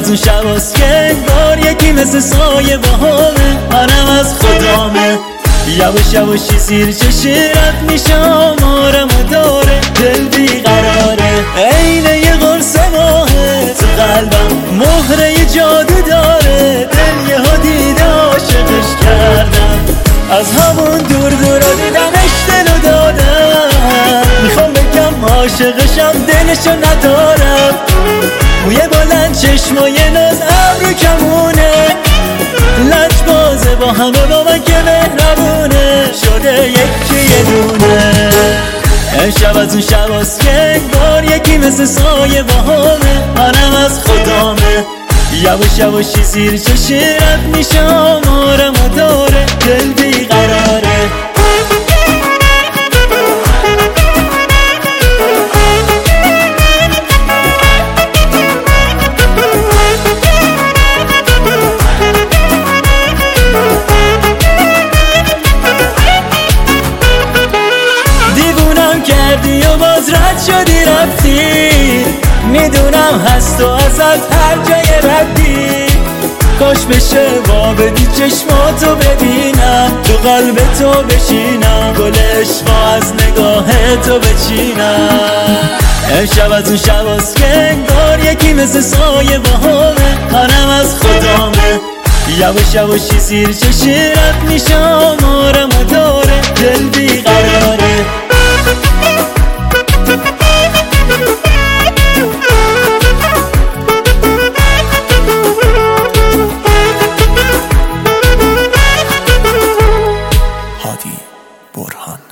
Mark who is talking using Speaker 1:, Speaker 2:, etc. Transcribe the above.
Speaker 1: از اون شباست که انگار یکی مثل سایه باهامه، منم از خدامه. یواش یواشی زیر چشیرت میشه آمارم و داره، دل بیقراره عین یه قرص ماهه، تو قلبم مهره یه جادو داره. دل یه ها دیده عاشقش کردم، از همون دور دورا دیدمش دلو دادم. میخوام بگم عاشقشم دلشو ندارم، موی بلند چشمای ناز ابرو کمونه، لج بازه با همه با من که مهربونه، شده یکی یه دونه. امشب از اون شباست که انگار یکی مثل سایه باهامه، منم از خدامه. یواش یواشی زیر چشیرت میشه آمارم و داره، دل بیقراره. کردی و باز رد شدی رفتی، میدونم هست و ازت هر جای ردی. کاش بشه وا بدی چشماتو ببینم، تو قلب تو بشینم، گل عشقا از نگاه تو بچینم. امشب از اون شباست که انگار یکی مثل سایه باهامه، منم از خدامه. یواش یواشی زیر چشیرت میشه آمارم و داره، دل بیقراره. هادی برهان.